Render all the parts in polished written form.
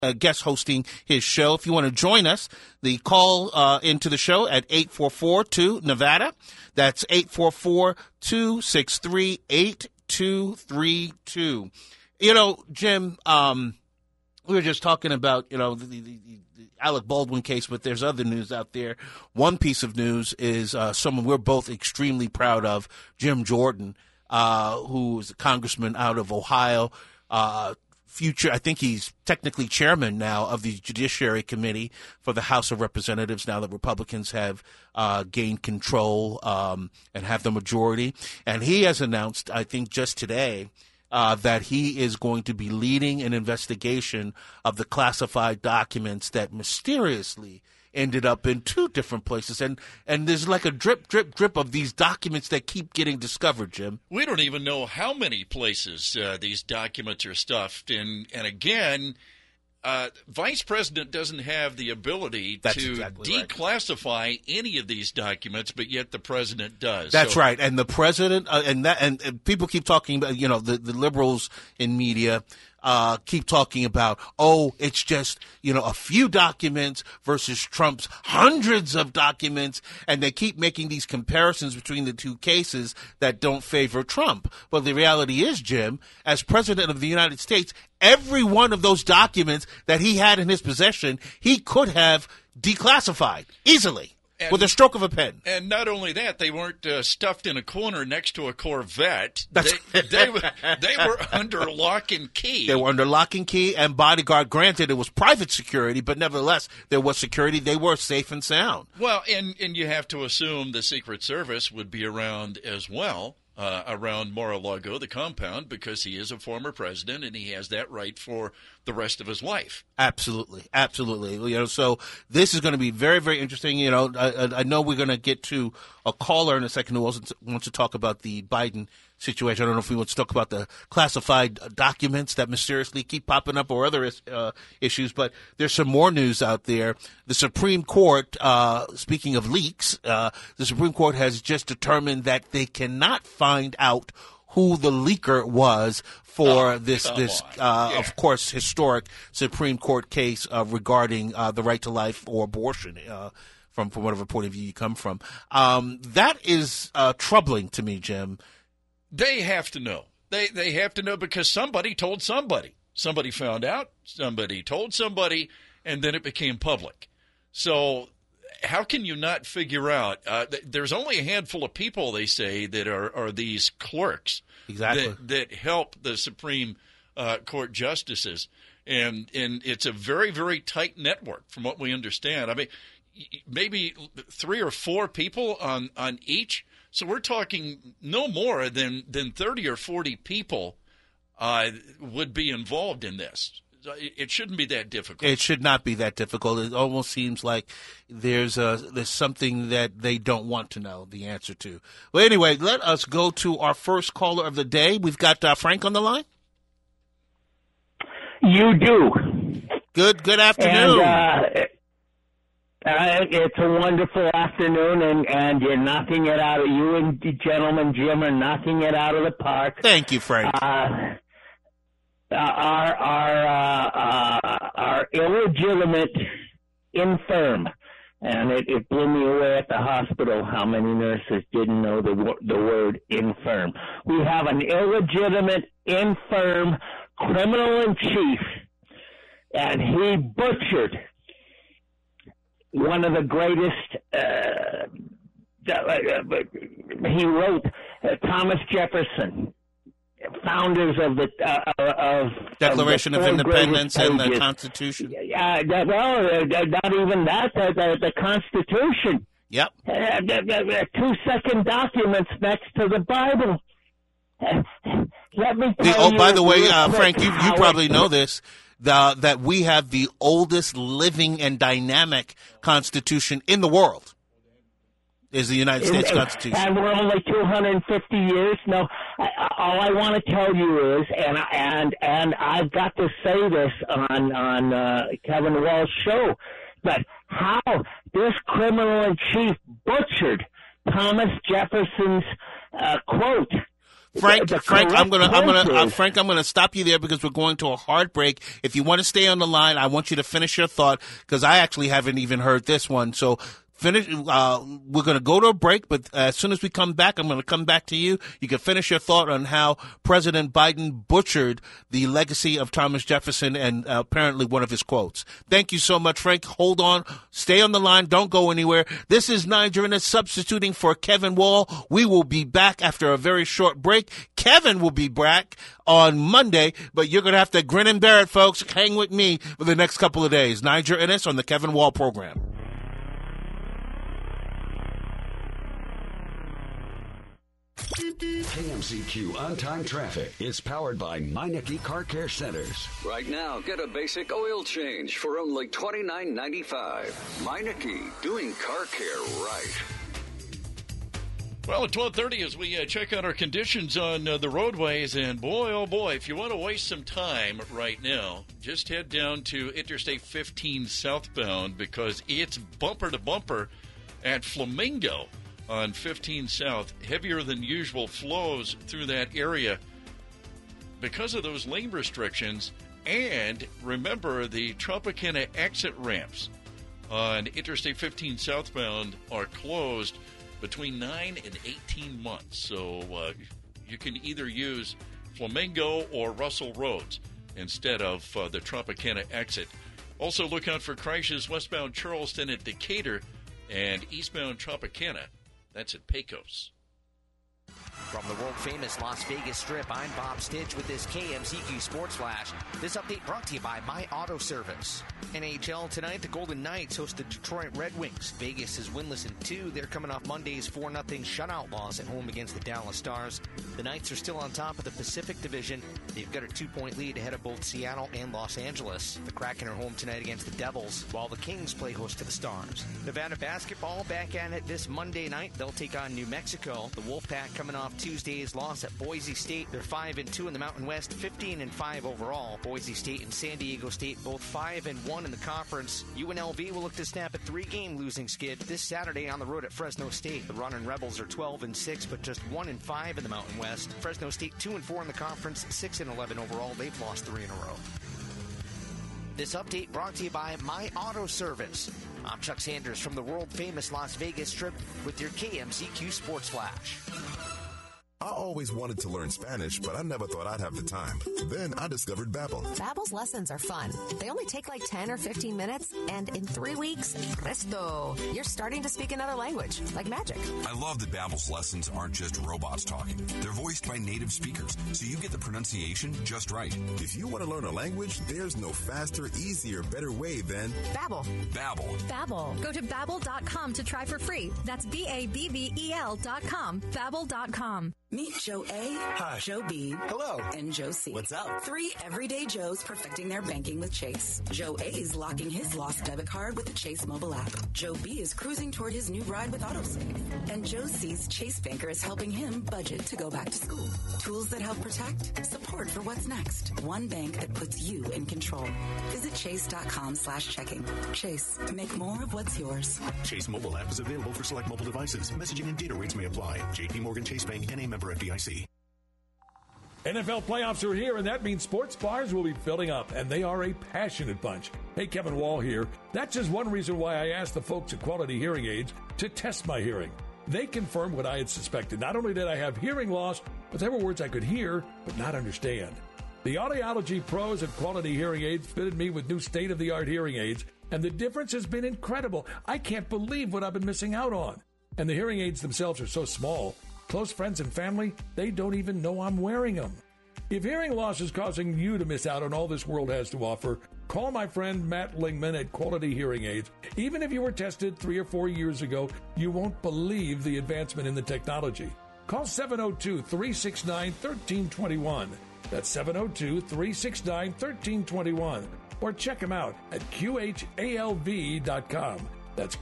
guest hosting his show. If you want to join us, the call into the show at 844-2-NEVADA. That's 844-263-8232. You know, Jim, we were just talking about, you know, the Alec Baldwin case, but there's other news out there. One piece of news is someone we're both extremely proud of, Jim Jordan, who is a congressman out of Ohio, I think he's technically chairman now of the Judiciary Committee for the House of Representatives now that Republicans have gained control and have the majority. And he has announced, I think just today, that he is going to be leading an investigation of the classified documents that mysteriously ended up in two different places. And there's like a drip, drip, drip of these documents that keep getting discovered, Jim. We don't even know how many places these documents are stuffed. And again, Vice President doesn't have the ability to declassify any of these documents, but yet the President does. That's right. And the President, and people keep talking about, you know, the liberals in media keep talking about, it's just, you know, a few documents versus Trump's hundreds of documents, and they keep making these comparisons between the two cases that don't favor Trump. But the reality is, Jim, as President of the United States, every one of those documents that he had in his possession, he could have declassified easily. With a stroke of a pen. And not only that, they weren't stuffed in a corner next to a Corvette. They were under lock and key. They were under lock and key and bodyguard. Granted, it was private security, but nevertheless, there was security. They were safe and sound. Well, and you have to assume the Secret Service would be around as well, around Mar-a-Lago, the compound, because he is a former president and he has that right for the rest of his life. Absolutely. Absolutely. You know, so this is going to be very, very interesting. You know, I know we're going to get to a caller in a second who also wants to talk about the Biden situation. I don't know if we want to talk about the classified documents that mysteriously keep popping up or other issues, but there's some more news out there. The Supreme Court, speaking of leaks, the Supreme Court has just determined that they cannot find out who the leaker was for of course, historic Supreme Court case regarding the right to life or abortion, from whatever point of view you come from. That is troubling to me, Jim. They have to know. They have to know because somebody told somebody. Somebody found out, somebody told somebody, and then it became public. So how can you not figure out? There's only a handful of people, they say, that are these clerks that help the Supreme Court justices. And it's a very, very tight network from what we understand. I mean, maybe 3 or 4 people on each. So we're talking no more than 30 or 40 people would be involved in this. It shouldn't be that difficult. It should not be that difficult. It almost seems like there's something that they don't want to know the answer to. Well, anyway, let us go to our first caller of the day. We've got Frank on the line. You do. Good afternoon. And, it's a wonderful afternoon, and you're knocking it out of you and the gentleman Jim are knocking it out of the park. Thank you, Frank. Our illegitimate infirm, and it blew me away at the hospital how many nurses didn't know the word infirm. We have an illegitimate infirm criminal-in-chief, and he butchered one of the greatest, he wrote Thomas Jefferson, founders of the Declaration of Independence and the Constitution. Not even that. The Constitution. Yep. 2-second documents next to the Bible. Let me tell you. By the way, Frank, you probably know this. That we have the oldest living and dynamic Constitution in the world is the United States Constitution. And we're only 250 years. No, all I want to tell you is, and I've got to say this on Kevin Walsh's show, but how this criminal-in-chief butchered Thomas Jefferson's quote. Frank, the Frank, I'm correct gonna stop you there because we're going to a hard break. If you want to stay on the line, I want you to finish your thought because I actually haven't even heard this one. So finish. We're going to go to a break, but as soon as we come back, I'm going to come back to you. You can finish your thought on how President Biden butchered the legacy of Thomas Jefferson and apparently one of his quotes. Thank you so much, Frank. Hold on. Stay on the line. Don't go anywhere. This is Niger Innis substituting for Kevin Wall. We will be back after a very short break. Kevin will be back on Monday, but you're going to have to grin and bear it, folks. Hang with me for the next couple of days. Niger Innis on the Kevin Wall program. KMZQ On-Time Traffic is powered by Meineke Car Care Centers. Right now, get a basic oil change for only $29.95. Meineke, doing car care right. Well, at 12:30 as we check out our conditions on the roadways, and boy, oh boy, if you want to waste some time right now, just head down to Interstate 15 southbound because it's bumper to bumper at Flamingo. On 15 South, heavier than usual flows through that area because of those lane restrictions. And remember, the Tropicana exit ramps on Interstate 15 southbound are closed between 9 and 18 months. So you can either use Flamingo or Russell Roads instead of the Tropicana exit. Also, look out for crashes westbound Charleston at Decatur and eastbound Tropicana. That's at Pecos. From the world-famous Las Vegas Strip, I'm Bob Stitch with this KMZQ Sports Flash. This update brought to you by My Auto Service. NHL tonight, the Golden Knights host the Detroit Red Wings. Vegas is winless in 2. They're coming off Monday's 4-0 shutout loss at home against the Dallas Stars. The Knights are still on top of the Pacific Division. They've got a 2-point lead ahead of both Seattle and Los Angeles. The Kraken are home tonight against the Devils, while the Kings play host to the Stars. Nevada basketball back at it this Monday night. They'll take on New Mexico. The Wolfpack coming off Tuesday's loss at Boise State. They're 5-2 in the Mountain West, 15-5 overall. Boise State and San Diego State both 5-1 in the conference. UNLV will look to snap a 3-game losing skid this Saturday on the road at Fresno State. The Runnin' Rebels are 12-6, but just 1-5 in the Mountain West. Fresno State 2-4 in the conference, 6-11 overall. They've lost 3 in a row. This update brought to you by My Auto Service. I'm Chuck Sanders from the world-famous Las Vegas Strip with your KMZQ Sports Flash. I always wanted to learn Spanish, but I never thought I'd have the time. Then I discovered Babbel. Babbel's lessons are fun. They only take like 10 or 15 minutes, and in 3 weeks, presto, you're starting to speak another language, like magic. I love that Babbel's lessons aren't just robots talking. They're voiced by native speakers, so you get the pronunciation just right. If you want to learn a language, there's no faster, easier, better way than Babbel. Babbel. Babbel. Go to Babbel.com to try for free. That's BABBEL.com. Babbel.com. Meet Joe A, hi, Joe B, hello, and Joe C. What's up? 3 everyday Joes perfecting their banking with Chase. Joe A is locking his lost debit card with the Chase mobile app. Joe B is cruising toward his new ride with AutoSave. And Joe C's Chase banker is helping him budget to go back to school. Tools that help protect, support for what's next. One bank that puts you in control. Visit chase.com/checking. Chase, make more of what's yours. Chase mobile app is available for select mobile devices. Messaging and data rates may apply. JP Morgan Chase Bank, N.A. member FDIC. NFL playoffs are here, and that means sports bars will be filling up, and they are a passionate bunch. Hey, Kevin Wall here. That's just one reason why I asked the folks at Quality Hearing Aids to test my hearing. They confirmed what I had suspected. Not only did I have hearing loss, but there were words I could hear but not understand. The audiology pros at Quality Hearing Aids fitted me with new state-of-the-art hearing aids, and the difference has been incredible. I can't believe what I've been missing out on. And the hearing aids themselves are so small, close friends and family, they don't even know I'm wearing them. If hearing loss is causing you to miss out on all this world has to offer, call my friend Matt Lingman at Quality Hearing Aids. Even if you were tested 3 or 4 years ago, you won't believe the advancement in the technology. Call 702-369-1321. That's 702-369-1321. Or check them out at QHALV.com. That's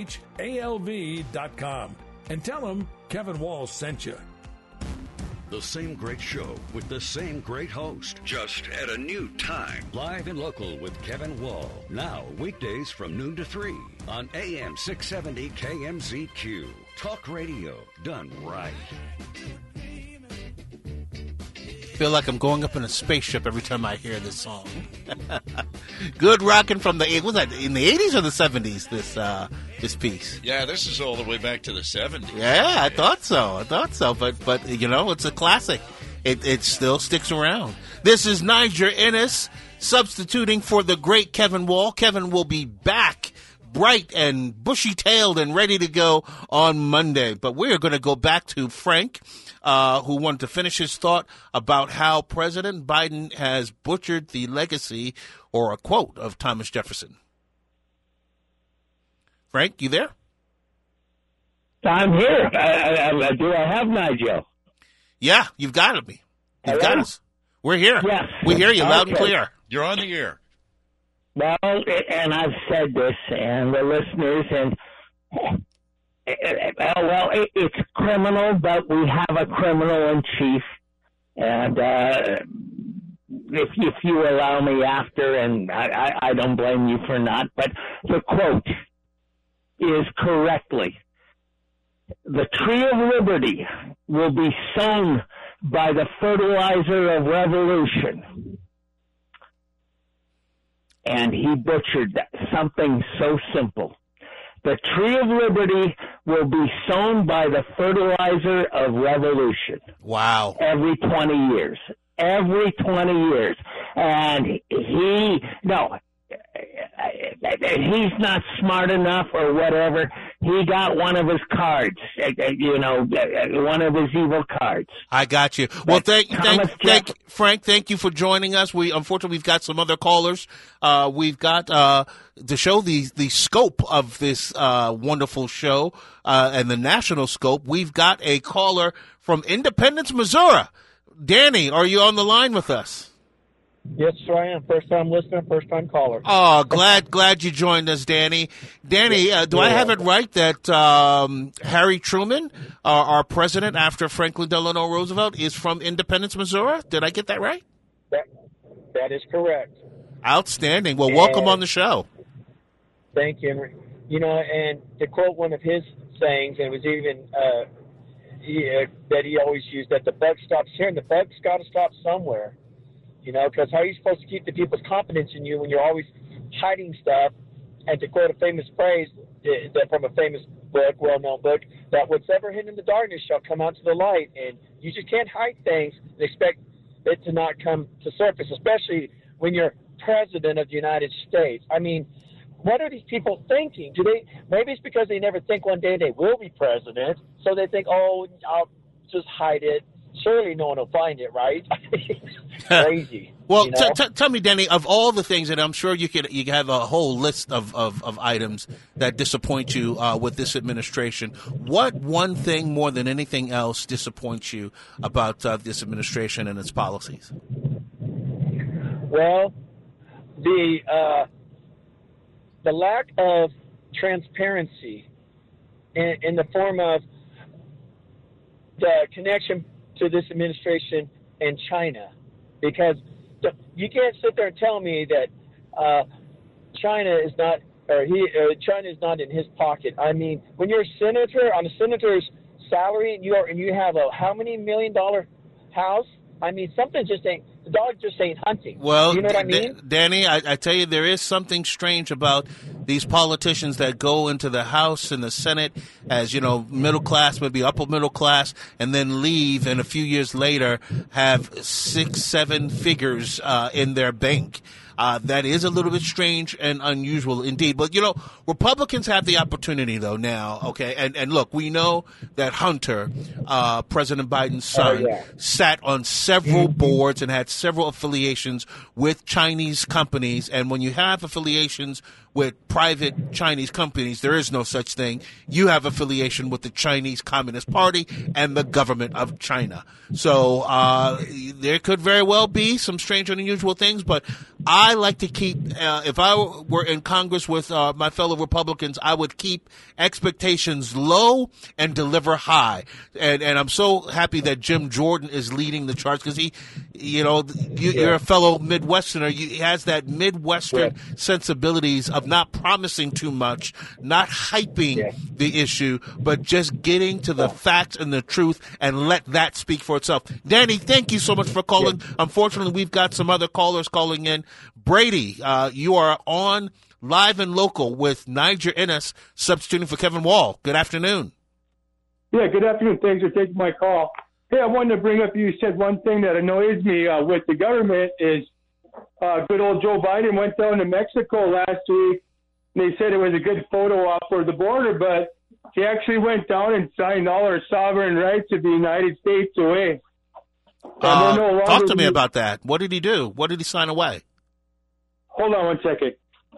QHALV.com. And tell them Kevin Wall sent you. The same great show with the same great host, just at a new time. Live and local with Kevin Wall. Now, weekdays from noon to 3 on AM 670 KMZQ. Talk radio done right. feel like I'm going up in a spaceship every time I hear this song. Good rocking from was that in the 80s or the 70s, this piece? Yeah, this is all the way back to the 70s. Yeah, I thought so. But you know, it's a classic. It still sticks around. This is Niger Ennis substituting for the great Kevin Wall. Kevin will be back bright and bushy-tailed and ready to go on Monday. But we're going to go back to Frank, who wanted to finish his thought about how President Biden has butchered the legacy, or a quote, of Thomas Jefferson. Frank, you there? I'm here. Do I have Nigel? Yeah, you've got me. You've got us. We're here. Yes. We hear you loud and clear. You're on the air. Well, and I've said this, and the listeners, and it's criminal, but we have a criminal in chief, and if you allow me after, and I don't blame you for not, but the quote is correctly: "The tree of liberty will be sown by the fertilizer of revolution." And he butchered that, something so simple. The tree of liberty will be sown by the fertilizer of revolution. Wow. Every 20 years. Every 20 years. And he's not smart enough or whatever. He got one of his cards, one of his evil cards. I got you. Well, Frank, thank you for joining us. Unfortunately, we've got some other callers. We've got, to show the scope of this, wonderful show, and the national scope, we've got a caller from Independence, Missouri. Danny, are you on the line with us? Yes, sir, I am. First time listener, first time caller. Oh, glad you joined us, Danny. Danny, do I have it right that Harry Truman, our president after Franklin Delano Roosevelt, is from Independence, Missouri? Did I get that right? That is correct. Outstanding. Well, welcome on the show. Thank you. And to quote one of his sayings, and it was even that he always used, that the buck stops here, and the buck's got to stop somewhere. Because how are you supposed to keep the people's confidence in you when you're always hiding stuff? And to quote a famous phrase from a famous book, well-known book, that what's ever hidden in the darkness shall come out to the light. And you just can't hide things and expect it to not come to surface, especially when you're president of the United States. I mean, what are these people thinking? Maybe it's because they never think one day they will be president, so they think, oh, I'll just hide it. Surely no one will find it, right? Crazy. Well, tell me, Danny, of all the things, and I'm sure you have a whole list of items that disappoint you with this administration. What one thing more than anything else disappoints you about this administration and its policies? Well, the lack of transparency in the form of the connection to this administration and China, because you can't sit there and tell me that China is not in his pocket. I mean, when you're a senator on a senator's salary and you have a how many $1 million house, I mean, something just ain't. The dog just ain't hunting. Well, you know what I mean? Danny, I tell you, there is something strange about these politicians that go into the House and the Senate as, middle class, maybe upper middle class, and then leave, and a few years later have 6-7 figures in their bank. That is a little bit strange and unusual indeed. But, Republicans have the opportunity, though, now, okay? And look, we know that Hunter, President Biden's son, sat on several boards and had several affiliations with Chinese companies. And when you have affiliations with private Chinese companies, there is no such thing. You have affiliation with the Chinese Communist Party and the government of China. So there could very well be some strange and unusual things, but I like to keep, if I were in Congress with my fellow Republicans, I would keep expectations low and deliver high. And I'm so happy that Jim Jordan is leading the charge because you're a fellow Midwesterner. He has that Midwestern sensibilities of not promising too much, not hyping the issue, but just getting to the facts and the truth and let that speak for itself. Danny, thank you so much for calling. Unfortunately, we've got some other callers calling in. Brady, you are on Live and Local with Niger Innes, substituting for Kevin Wall. Good afternoon. Yeah, good afternoon. Thanks for taking my call. Hey, I wanted to bring up, you said one thing that annoys me with the government is good old Joe Biden went down to Mexico last week, and they said it was a good photo op for the border, but he actually went down and signed all our sovereign rights of the United States away. Talk to me about that. What did he do? What did he sign away? Hold on one second.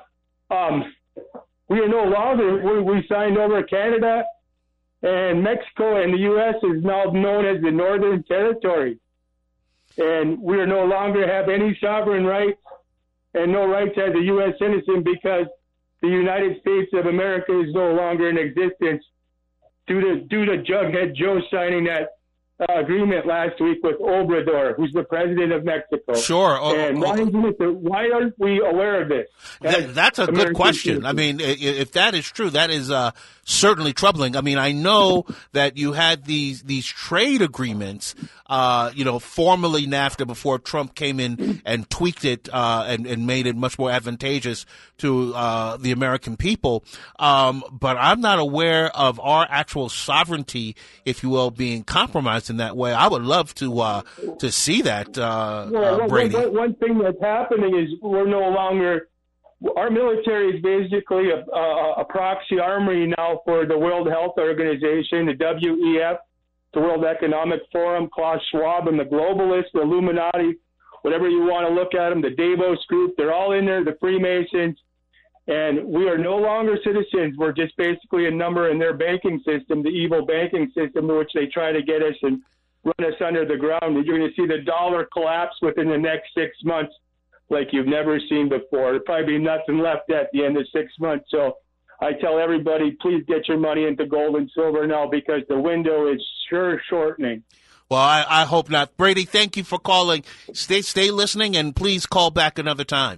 We are no longer, we signed over Canada, and Mexico and the U.S. is now known as the Northern Territory. And we are no longer have any sovereign rights and no rights as a U.S. citizen because the United States of America is no longer in existence due to Jughead Joe signing that agreement last week with Obrador, who's the president of Mexico. Sure. Why aren't we aware of this? That's a good question. Citizens. I mean, if that is true, that is certainly troubling. I mean, I know that you had these trade agreements, formerly NAFTA before Trump came in and tweaked it and made it much more advantageous to the American people. But I'm not aware of our actual sovereignty, if you will, being compromised in that way. I would love to see that, Brady. One thing that's happening is we're no longer. Our military is basically a proxy armory now for the World Health Organization, the WEF, the World Economic Forum, Klaus Schwab, and the globalists, the Illuminati, whatever you want to look at them, the Davos Group, they're all in there, the Freemasons, and we are no longer citizens. We're just basically a number in their banking system, the evil banking system to which they try to get us and run us under the ground. You're going to see the dollar collapse within the next 6 months like you've never seen before. There'll probably be nothing left at the end of 6 months. So I tell everybody, please get your money into gold and silver now because the window is sure shortening. Well, I hope not. Brady, thank you for calling. Stay listening, and please call back another time.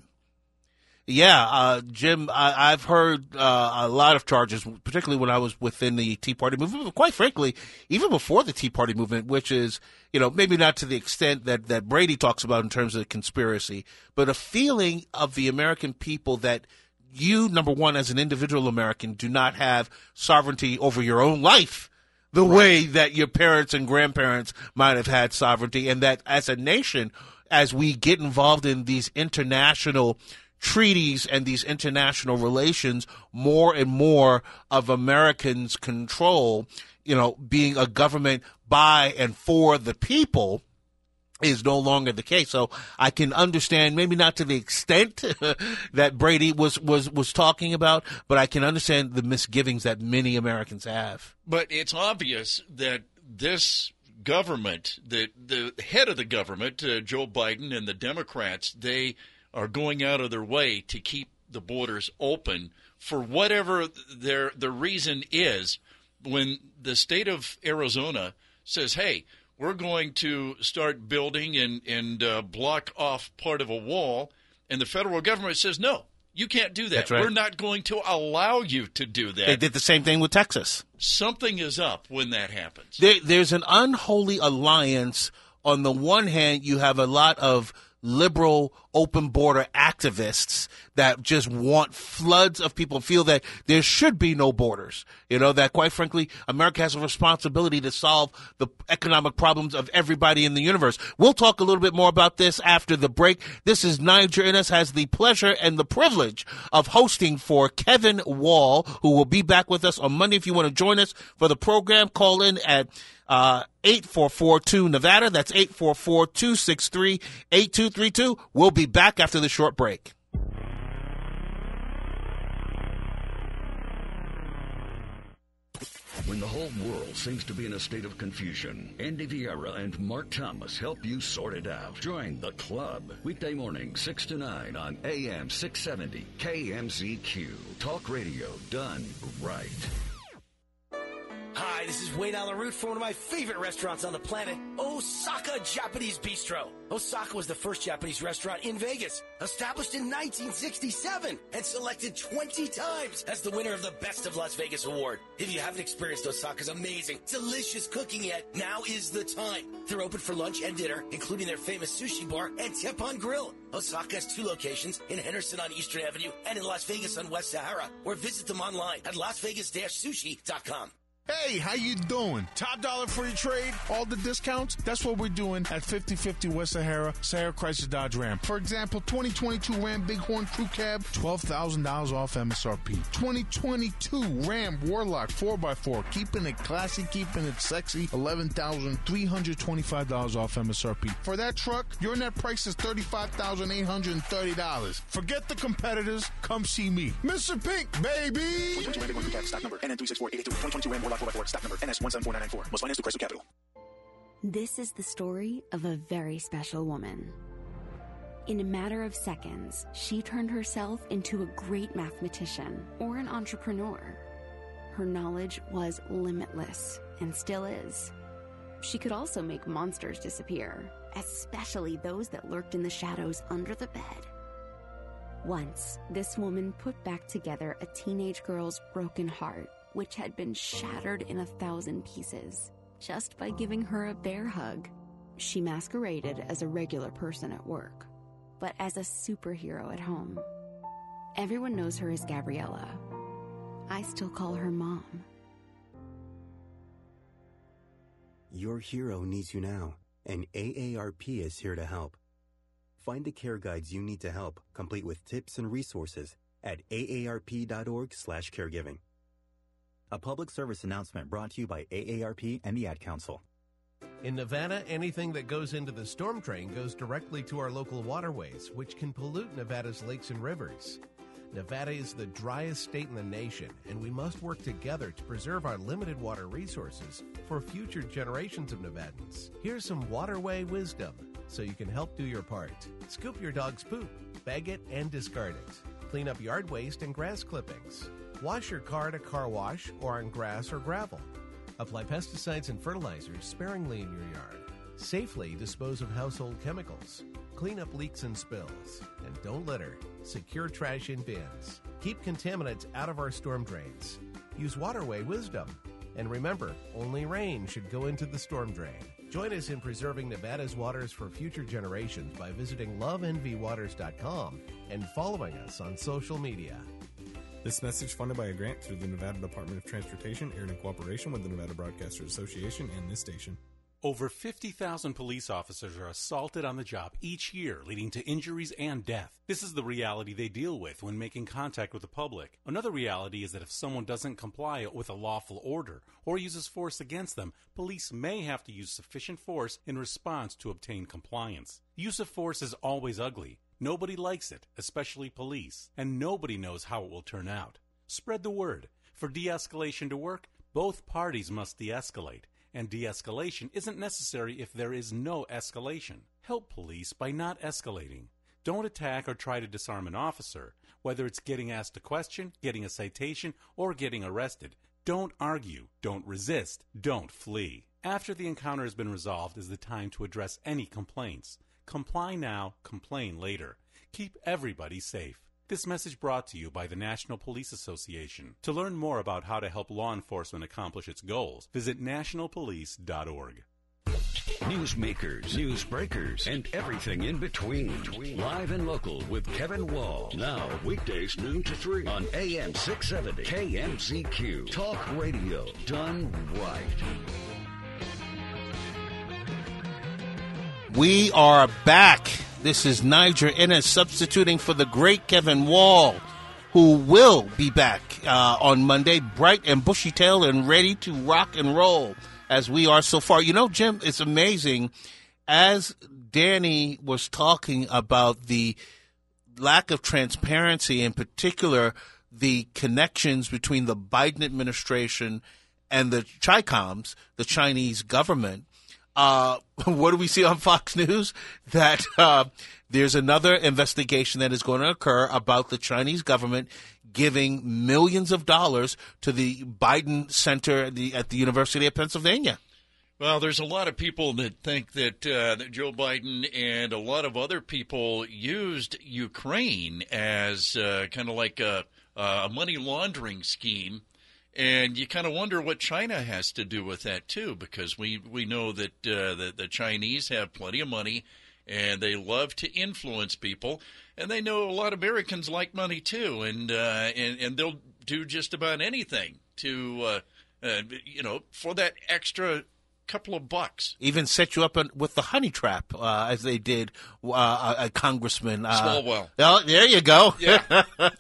Yeah, Jim, I've heard a lot of charges, particularly when I was within the Tea Party movement, but quite frankly, even before the Tea Party movement, which is, maybe not to the extent that Brady talks about in terms of conspiracy, but a feeling of the American people that you, number one, as an individual American, do not have sovereignty over your own life the way that your parents and grandparents might have had sovereignty, and that as a nation, as we get involved in these international treaties and these international relations, more and more of Americans' control, being a government by and for the people, is no longer the case. So I can understand, maybe not to the extent that Brady was talking about, but I can understand the misgivings that many Americans have. But it's obvious that this government, the head of the government, Joe Biden and the Democrats, they are going out of their way to keep the borders open for whatever the reason is. When the state of Arizona says, hey, we're going to start building and block off part of a wall, and the federal government says, no, you can't do that. That's right. We're not going to allow you to do that. They did the same thing with Texas. Something is up when that happens. There's an unholy alliance. On the one hand, you have a lot of liberal open border activists that just want floods of people, feel that there should be no borders. That quite frankly, America has a responsibility to solve the economic problems of everybody in the universe. We'll talk a little bit more about this after the break. This is Niger Innes, has the pleasure and the privilege of hosting for Kevin Wall, who will be back with us on Monday. If you want to join us for the program, call in at 8442-NEVADA. That's 844-263-8232. We'll be back after the short break. When the whole world seems to be in a state of confusion, Andy Vieira and Mark Thomas help you sort it out. Join the club. Weekday morning, 6 to 9 on AM 670 KMZQ. Talk radio done right. Hi, this is Wayne Allen Root for one of my favorite restaurants on the planet, Osaka Japanese Bistro. Osaka was the first Japanese restaurant in Vegas, established in 1967 and selected 20 times as the winner of the Best of Las Vegas award. If you haven't experienced Osaka's amazing, delicious cooking yet, now is the time. They're open for lunch and dinner, including their famous sushi bar and Teppan Grill. Osaka has 2 locations in Henderson on Eastern Avenue and in Las Vegas on West Sahara, or visit them online at lasvegas-sushi.com. Hey, how you doing? Top dollar for your trade? All the discounts? That's what we're doing at 5050 West Sahara, Sahara Chrysler Dodge Ram. For example, 2022 Ram Bighorn Crew Cab, $12,000 off MSRP. 2022 Ram Warlock 4x4, keeping it classy, keeping it sexy, $11,325 off MSRP. For that truck, your net price is $35,830. Forget the competitors, come see me. Mr. Pink, baby! 2022 Ram Bighorn Crew Cab, stock number NN364882. 2022 Ram Warlock 4x4, stock number NS17494. Most financed through Chrysler Capital. This is the story of a very special woman. In a matter of seconds, she turned herself into a great mathematician or an entrepreneur. Her knowledge was limitless and still is. She could also make monsters disappear, especially those that lurked in the shadows under the bed. Once, this woman put back together a teenage girl's broken heart, which had been shattered in 1,000 pieces, just by giving her a bear hug. She masqueraded as a regular person at work, but as a superhero at home. Everyone knows her as Gabriella. I still call her Mom. Your hero needs you now, and AARP is here to help. Find the care guides you need to help, complete with tips and resources at aarp.org/caregiving. A public service announcement brought to you by AARP and the Ad Council. In Nevada, anything that goes into the storm drain goes directly to our local waterways, which can pollute Nevada's lakes and rivers. Nevada is the driest state in the nation, and we must work together to preserve our limited water resources for future generations of Nevadans. Here's some waterway wisdom so you can help do your part. Scoop your dog's poop, bag it, and discard it. Clean up yard waste and grass clippings. Wash your car at a car wash or on grass or gravel. Apply pesticides and fertilizers sparingly in your yard. Safely dispose of household chemicals. Clean up leaks and spills. And don't litter. Secure trash in bins. Keep contaminants out of our storm drains. Use waterway wisdom. And remember, only rain should go into the storm drain. Join us in preserving Nevada's waters for future generations by visiting loveenvywaters.com and following us on social media. This message funded by a grant through the Nevada Department of Transportation, aired in cooperation with the Nevada Broadcasters Association and this station. Over 50,000 police officers are assaulted on the job each year, leading to injuries and death. This is the reality they deal with when making contact with the public. Another reality is that if someone doesn't comply with a lawful order or uses force against them, police may have to use sufficient force in response to obtain compliance. Use of force is always ugly. Nobody likes it, especially police, and nobody knows how it will turn out. Spread the word. For de-escalation to work, both parties must de-escalate. And de-escalation isn't necessary if there is no escalation. Help police by not escalating. Don't attack or try to disarm an officer, whether it's getting asked a question, getting a citation, or getting arrested. Don't argue, don't resist, don't flee. After the encounter has been resolved is the time to address any complaints. Comply now, complain later. Keep everybody safe. This message brought to you by the National Police Association. To learn more about how to help law enforcement accomplish its goals, visit nationalpolice.org. Newsmakers, newsbreakers, and everything in between. Live and local with Kevin Wall. Now, weekdays noon to 3 on AM 670 KMZQ. Talk radio done right. We are back. This is Niger Innes substituting for the great Kevin Wall, who will be back on Monday, bright and bushy-tailed and ready to rock and roll as we are so far. You know, Jim, it's amazing. As Danny was talking about the lack of transparency, in particular, the connections between the Biden administration and the Chicoms, the Chinese government, what do we see on Fox News? That there's another investigation that is going to occur about the Chinese government giving millions of dollars to the Biden Center at the University of Pennsylvania. Well, there's a lot of people that think that Joe Biden and a lot of other people used Ukraine as kind of like a money laundering scheme. And you kind of wonder what China has to do with that, too, because we know that the Chinese have plenty of money and they love to influence people. And they know a lot of Americans like money, too. And they'll do just about anything to, for that extra couple of bucks. Even set you up with the honey trap, as they did a congressman. Swalwell. Oh, there you go. Yeah.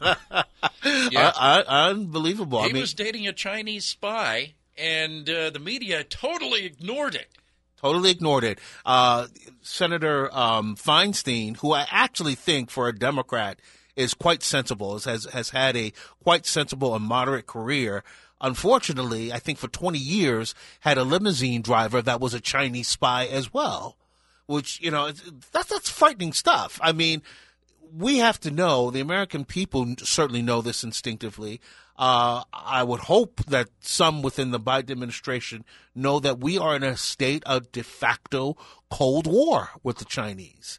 Unbelievable. He was dating a Chinese spy, and the media totally ignored it. Totally ignored it. Senator Feinstein, who I actually think for a Democrat is quite sensible, has had a quite sensible and moderate career. Unfortunately, I think for 20 years, had a limousine driver that was a Chinese spy as well, which, that's frightening stuff. I mean, we have to know, the American people certainly know this instinctively. I would hope that some within the Biden administration know that we are in a state of de facto Cold War with the Chinese.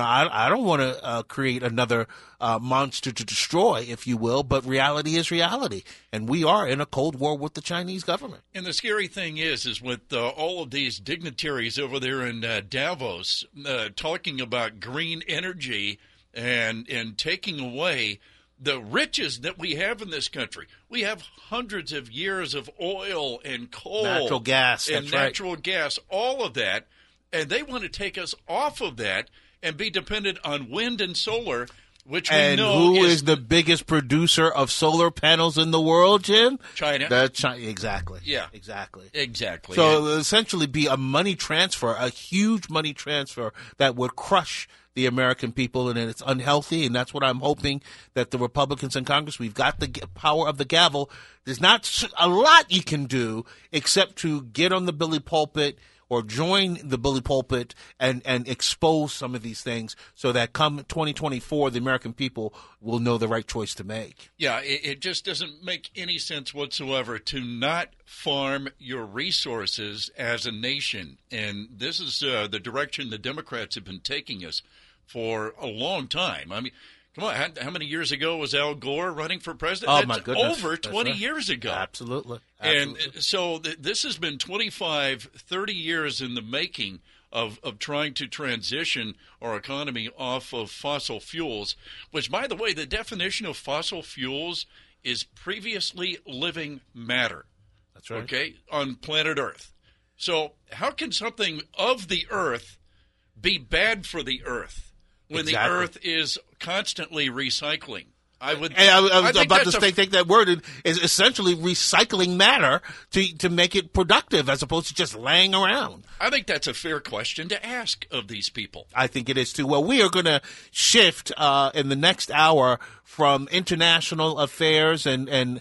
I don't want to create another monster to destroy, if you will, but reality is reality. And we are in a Cold War with the Chinese government. And the scary thing is with all of these dignitaries over there in Davos talking about green energy and taking away the riches that we have in this country. We have hundreds of years of oil and coal. Natural gas. And natural gas, all of that. And they want to take us off of that and be dependent on wind and solar, which we and know who is the biggest producer of solar panels in the world, Jim? China. Exactly. Yeah. Exactly. So it will essentially be a money transfer, a huge money transfer that would crush the American people, and it's unhealthy, and that's what I'm hoping that the Republicans in Congress, we've got the power of the gavel. There's not a lot you can do except to get on the bully pulpit or join the bully pulpit and expose some of these things so that come 2024, the American people will know the right choice to make. Yeah, it just doesn't make any sense whatsoever to not farm your resources as a nation. And this is the direction the Democrats have been taking us for a long time. I mean, come on, how many years ago was Al Gore running for president? Oh, my goodness. Over 20 years ago. Absolutely. And so this has been 25, 30 years in the making of trying to transition our economy off of fossil fuels, which, by the way, the definition of fossil fuels is previously living matter. That's right. Okay, on planet Earth. So how can something of the Earth be bad for the Earth when the Earth is constantly recycling? I was about to take that word. It is essentially recycling matter to make it productive as opposed to just laying around. I think that's a fair question to ask of these people. I think it is too. Well, we are going to shift in the next hour from international affairs and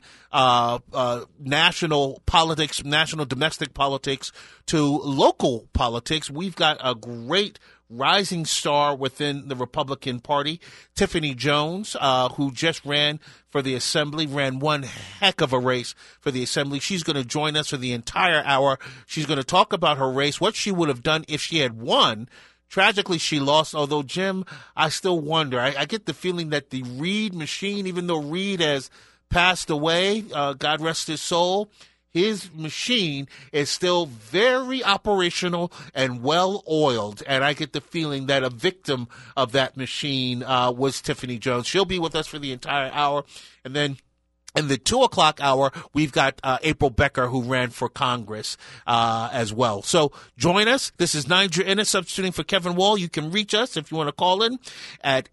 national politics, national domestic politics, to local politics. We've got a great rising star within the Republican Party, Tiffany Jones, who just ran for the Assembly, ran one heck of a race for the Assembly. She's going to join us for the entire hour. She's going to talk about her race, what she would have done if she had won. Tragically, she lost, although, Jim, I still wonder. I get the feeling that the Reid machine, even though Reid has passed away, God rest his soul, his machine is still very operational and well-oiled, and I get the feeling that a victim of that machine was Tiffany Jones. She'll be with us for the entire hour, and then in the 2 o'clock hour, we've got April Becker, who ran for Congress as well. So join us. This is Niger Ennis substituting for Kevin Wall. You can reach us if you want to call in at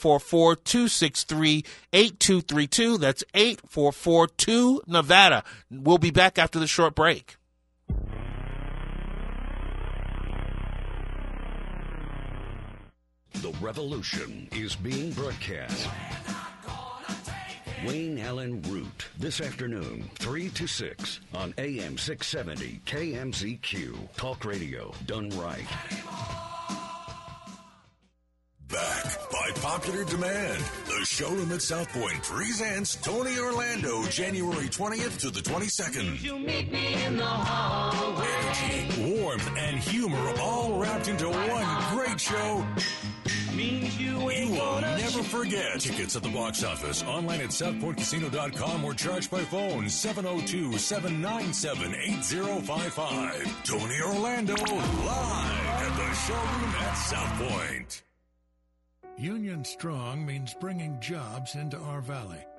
844-263-8232. That's 844-2-NEVADA. We'll be back after the short break. The revolution is being broadcast Wayne Allen Root. This afternoon, 3 to 6 on AM 670 KMZQ. Talk radio done right. Back by popular demand, the showroom at South Point presents Tony Orlando, January 20th to the 22nd. You meet me in the hallway. Energy, warmth, and humor all wrapped into one great show. Means you will never forget. Tickets at the box office, online at southpointcasino.com or charged by phone 702-797-8055. Tony Orlando live at the showroom at South Point. Union Strong means bringing jobs into our valley.